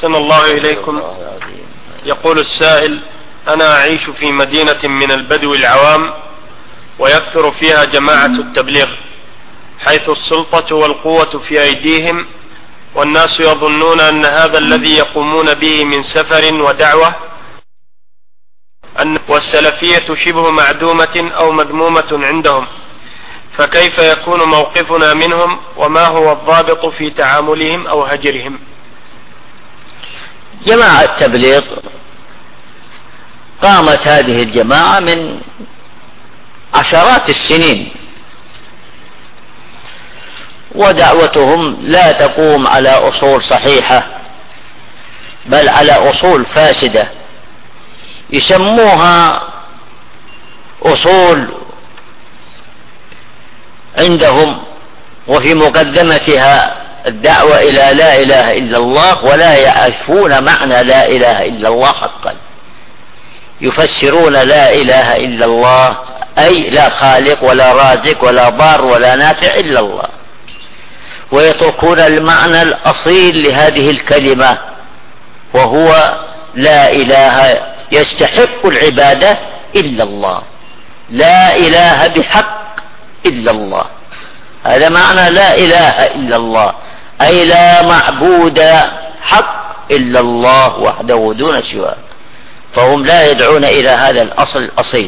أحسن الله إليكم. يقول السائل: أنا أعيش في مدينة من البدو العوام ويكثر فيها جماعة التبليغ، حيث السلطة والقوة في أيديهم، والناس يظنون أن هذا الذي يقومون به من سفر ودعوة، والسلفية شبه معدومة أو مذمومة عندهم، فكيف يكون موقفنا منهم، وما هو الضابط في تعاملهم أو هجرهم؟ جماعة التبليغ قامت هذه الجماعة من عشرات السنين، ودعوتهم لا تقوم على أصول صحيحة بل على أصول فاسدة يسموها أصول عندهم، وفي مقدمتها الدعوة إلى لا إله إلا الله، ولا يعرفون معنى لا إله إلا الله حقا. يفسرون لا إله إلا الله أي لا خالق ولا رازق ولا ضار ولا نافع إلا الله، ويتركون المعنى الأصيل لهذه الكلمة، وهو لا إله يستحق العبادة إلا الله، لا إله بحق إلا الله. هذا معنى لا إله إلا الله، أي لا معبود حق إلا الله وحده دون سواه. فهم لا يدعون إلى هذا الأصل الأصيل.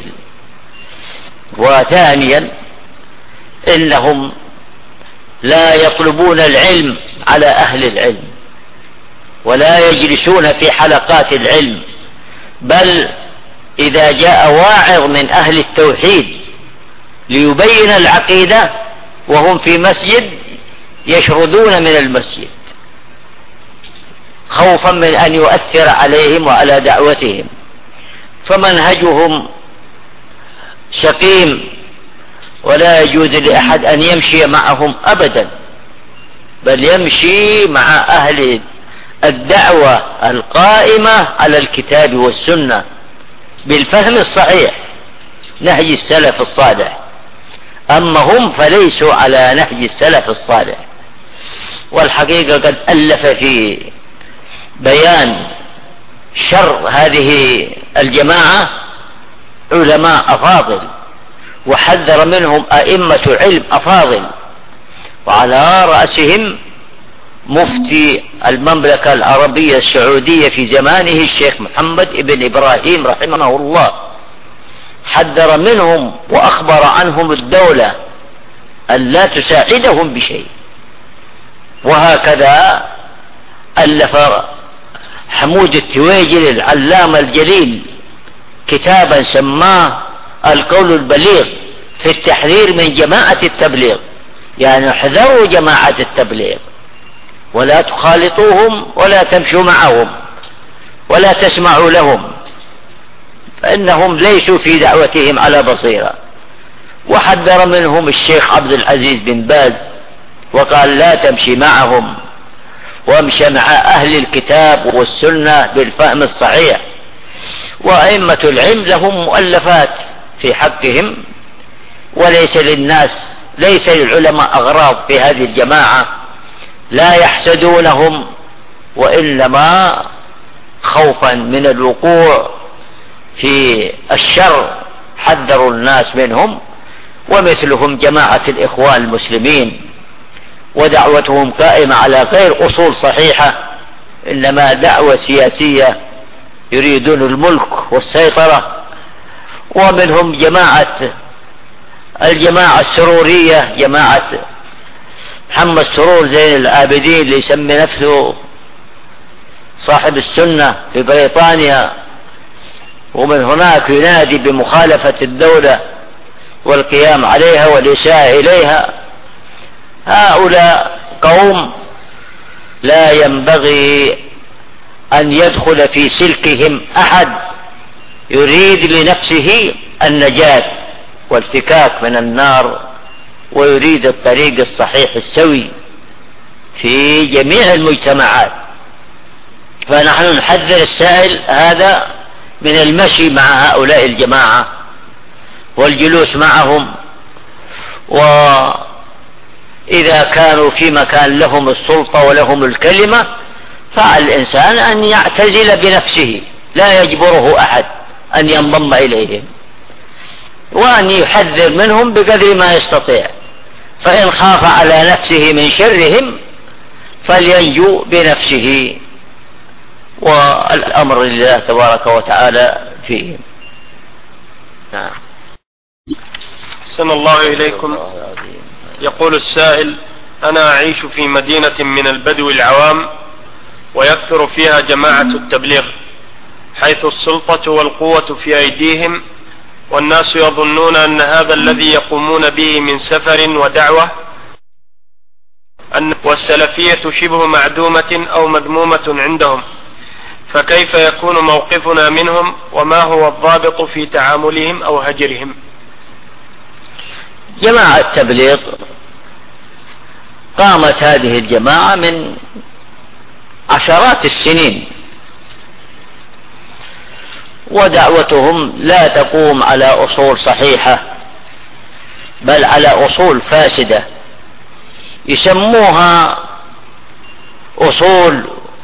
وثانيا إنهم لا يطلبون العلم على أهل العلم، ولا يجلسون في حلقات العلم، بل إذا جاء واعظ من أهل التوحيد ليبين العقيدة وهم في مسجد يشردون من المسجد خوفا من أن يؤثر عليهم وعلى دعوتهم. فمنهجهم سقيم، ولا يجوز لأحد أن يمشي معهم أبدا، بل يمشي مع أهل الدعوة القائمة على الكتاب والسنة بالفهم الصحيح، نهج السلف الصالح. أما هم فليسوا على نهج السلف الصالح. والحقيقة قد ألف في بيان شر هذه الجماعة علماء أفاضل، وحذر منهم أئمة علم أفاضل، وعلى رأسهم مفتي المملكة العربية السعودية في زمانه الشيخ محمد ابن إبراهيم رحمه الله. حذر منهم وأخبر عنهم الدولة أن لا تساعدهم بشيء. وهكذا ألف حمود التويجري العلامة الجليل كتابا سماه القول البليغ في التحذير من جماعة التبليغ، يعني احذروا جماعة التبليغ، ولا تخالطوهم ولا تمشوا معهم ولا تسمعوا لهم، فإنهم ليسوا في دعوتهم على بصيرة. وحذر منهم الشيخ عبد العزيز بن باز وقال لا تمشي معهم، وامشي مع أهل الكتاب والسنة بالفهم الصحيح. وأئمة العلم لهم مؤلفات في حقهم، وليس للناس، ليس للعلماء أغراض في هذه الجماعة، لا يحسدونهم، وإنما خوفا من الوقوع في الشر حذروا الناس منهم. ومثلهم جماعة الإخوان المسلمين، ودعوتهم قائمة على غير أصول صحيحة، إنما دعوة سياسية يريدون الملك والسيطرة. ومنهم الجماعة السرورية، جماعة محمد سرور زين العابدين اللي يسمي نفسه صاحب السنة في بريطانيا، ومن هناك ينادي بمخالفة الدولة والقيام عليها والإساءة إليها. هؤلاء قوم لا ينبغي أن يدخل في سلكهم أحد يريد لنفسه النجاة والفكاك من النار، ويريد الطريق الصحيح السوي في جميع المجتمعات. فنحن نحذر السائل هذا من المشي مع هؤلاء الجماعة والجلوس معهم، وإذا كانوا في مكان لهم السلطة ولهم الكلمة فعلى الإنسان أن يعتزل بنفسه، لا يجبره أحد أن ينضم إليهم، وأن يحذر منهم بقدر ما يستطيع، فإن خاف على نفسه من شرهم فلينجو بنفسه، والأمر لله تبارك وتعالى فيهم. نعم. أحسن الله إليكم. يقول السائل: أنا أعيش في مدينة من البدو العوام ويكثر فيها جماعة التبليغ، حيث السلطة والقوة في أيديهم، والناس يظنون أن هذا الذي يقومون به من سفر ودعوة، والسلفية شبه معدومة أو مذمومة عندهم، فكيف يكون موقفنا منهم، وما هو الضابط في تعاملهم أو هجرهم؟ جماعة التبليغ قامت هذه الجماعة من عشرات السنين، ودعوتهم لا تقوم على أصول صحيحة بل على أصول فاسدة يسموها أصول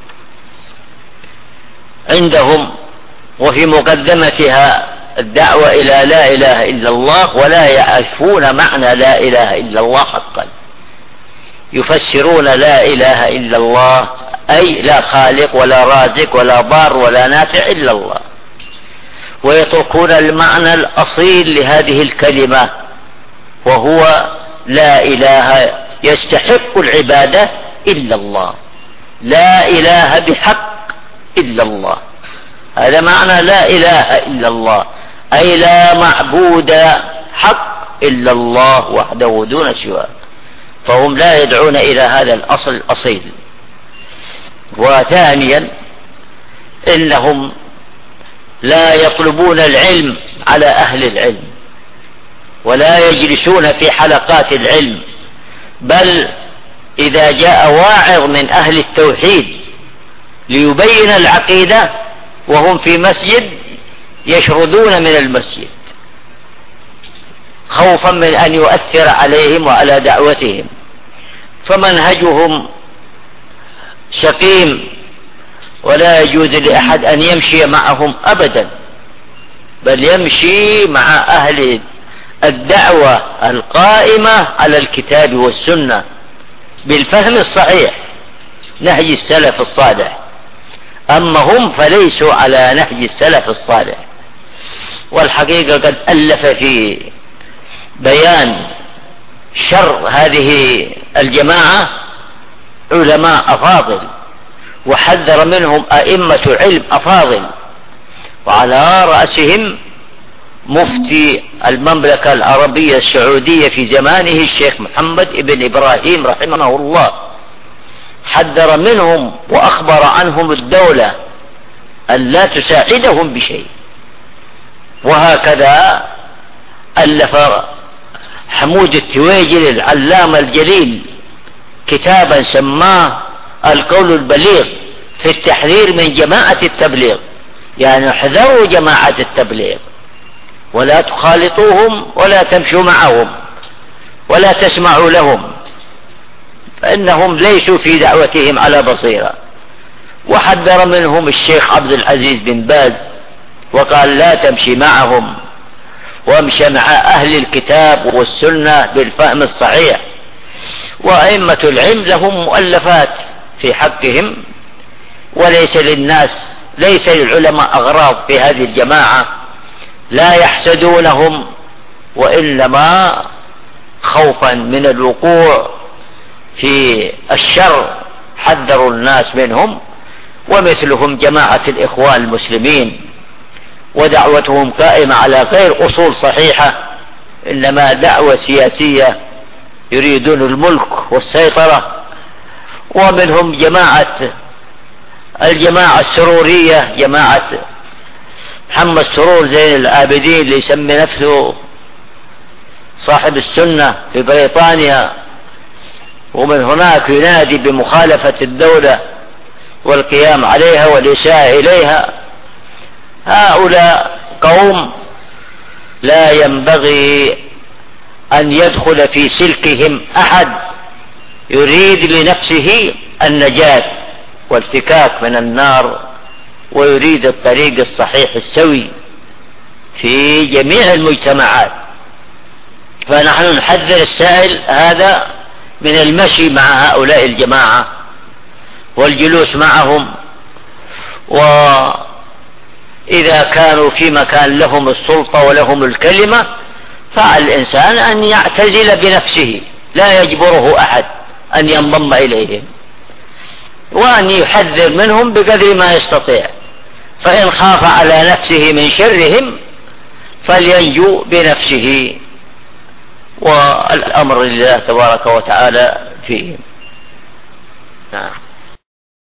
عندهم، وفي مقدمتها الدعوة إلى لا إله إلا الله، ولا يعرفون معنى لا إله إلا الله حقا. يفسرون لا إله إلا الله أي لا خالق ولا رازق ولا ضار ولا نافع إلا الله، ويتركون المعنى الأصيل لهذه الكلمة، وهو لا إله يستحق العبادة إلا الله، لا إله بحق إلا الله. هذا معنى لا إله إلا الله، أي لا معبود حق إلا الله وحده دون سواه، فهم لا يدعون إلى هذا الأصل الأصيل. وثانيا إنهم لا يطلبون العلم على أهل العلم، ولا يجلسون في حلقات العلم، بل إذا جاء واعظ من أهل التوحيد ليبين العقيدة وهم في مسجد يشردون من المسجد خوفا من أن يؤثر عليهم وعلى دعوتهم، فمنهجهم سقيم، ولا يجوز لأحد أن يمشي معهم أبدا، بل يمشي مع أهل الدعوة القائمة على الكتاب والسنة بالفهم الصحيح، نهج السلف الصالح. أما هم فليسوا على نهج السلف الصالح. والحقيقة قد ألف في بيان شر هذه الجماعة علماء أفاضل، وحذر منهم أئمة علم أفاضل، وعلى رأسهم مفتي المملكة العربية السعودية في زمانه الشيخ محمد ابن إبراهيم رحمه الله، حذر منهم وأخبر عنهم الدولة أن لا تساعدهم بشيء. وهكذا ألف حمود التويجري العلامة الجليل كتابا سماه القول البليغ في التحذير من جماعة التبليغ، يعني احذروا جماعة التبليغ ولا تخالطوهم ولا تمشوا معهم ولا تسمعوا لهم، فإنهم ليسوا في دعوتهم على بصيرة. وحذر منهم الشيخ عبد العزيز بن باز وقال لا تمشي معهم، وامشي مع أهل الكتاب والسنة بالفهم الصحيح. وأئمة العلم لهم مؤلفات في حقهم، وليس للناس، ليس للعلماء أغراض في هذه الجماعة، لا يحسدونهم، وإنما خوفا من الوقوع في الشر حذروا الناس منهم. ومثلهم جماعة الإخوان المسلمين، ودعوتهم قائمة على غير أصول صحيحة، إنما دعوة سياسية يريدون الملك والسيطرة. ومنهم الجماعة السرورية، جماعة محمد سرور زين العابدين اللي يسمي نفسه صاحب السنة في بريطانيا، ومن هناك ينادي بمخالفة الدولة والقيام عليها والإساءة إليها. هؤلاء قوم لا ينبغي أن يدخل في سلكهم أحد يريد لنفسه النجاة والفكاك من النار، ويريد الطريق الصحيح السوي في جميع المجتمعات. فنحن نحذر السائل هذا من المشي مع هؤلاء الجماعة والجلوس معهم، وإذا كانوا في مكان لهم السلطة ولهم الكلمة فعلى الإنسان أن يعتزل بنفسه، لا يجبره أحد أن ينضم إليهم، وأن يحذر منهم بقدر ما يستطيع. فإن خاف على نفسه من شرهم فلينجو بنفسه، والأمر لله تبارك وتعالى فيه. نعم.